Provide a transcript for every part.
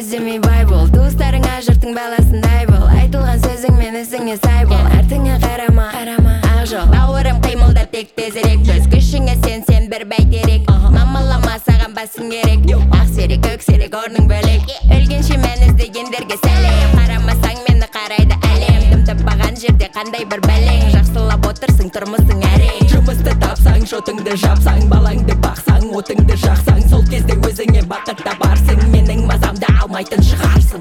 іздемей бай бол, туыстарыңа жұрттың баласындай бол, айтылған сөзіңмен ісіңе сай бол, артыңа қарама ақ жол, бауырым қимылда тек тезірек төз, күшіңе сен бір бәйтерек, мамалама саған басың керек, ақсерек көксерек орның бөлек, өлгенше мен іздегендерге сәлем, қарамасаң мені қарайды әлем, дым таппаған жерде қандай бір бәлең, жақсылап отырсың тұрмысың әрең, жұмысты тапсаң шотыңды жапсаң, балаңды бақсаң, отыңды жақсаң, сол кезде өзіңе бақыт табарсың, менің мазамды алмайтын шығарсың.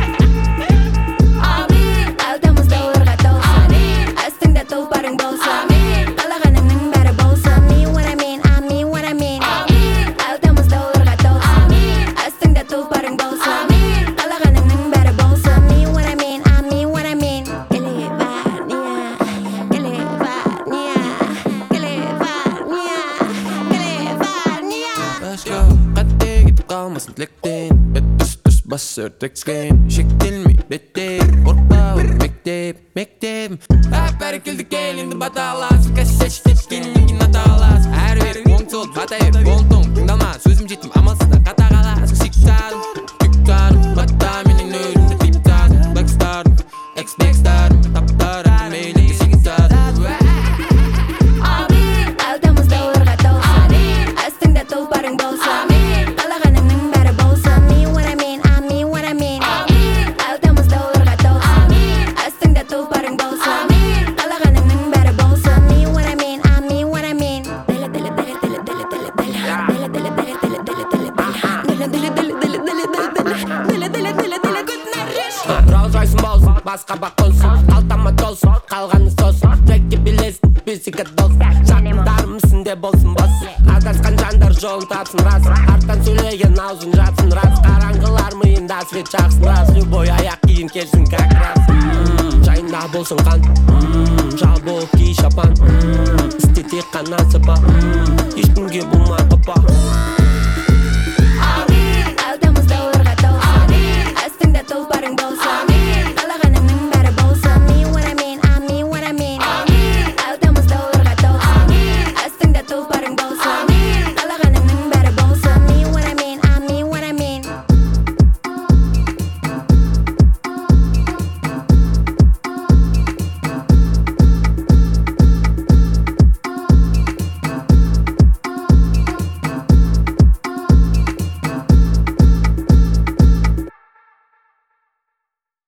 Амин, алтамыз долларға толсын, астыңда тұлпарың болсын, қалағаныңның бәрі болсын, me what I mean, what I mean. Алтамыз долларға толсын, астыңда тұлпарың болсын, қалағаныңның бәрі болсын, me what I mean, what I mean. Let's go, қате кетіп қалмасын тілектен, түс бас өртеккен, шектелмей беттен, қорықпа мектеп бәрекелді кел, енді бата аласың, кәсеш кеткеннен кейін ата аласың, әр берің оң сол бата еп, оң-тоң тыңдалма, сөзім жетім амалсызда қата қаласың, сүйіктарым бата менің нөлімді клиптарым, блэкстарым, экс-бэкстарым, таптарым, мейлі сүйіктарым. Алтамыз долларға толсын, астыңда тұлпарың болсын, қалағаныңның бәрі болсын, me what I mean, what I mean. Алтамыз долларға толсын, астыңда тұлпарың болсын, қалағаныңның бәрі болсын, me what I mean, what I mean. Rolls-Royce'ым болсын, басқа бақ болсын, қалтама толсын, қалғаны сосын, трекке билесін, бесігі долсын, жақындарымсың де болсын бос, адасқан жандар жолын тапсын рас, арттан сөйлеген аузын жатсын рас, қараңғылар миында свет жақсын рас, любой аяқ киім келсін как раз, жайында болсын қан, жал болып ки шапан, істе тек қана сапа, ешкімге болмай қапа.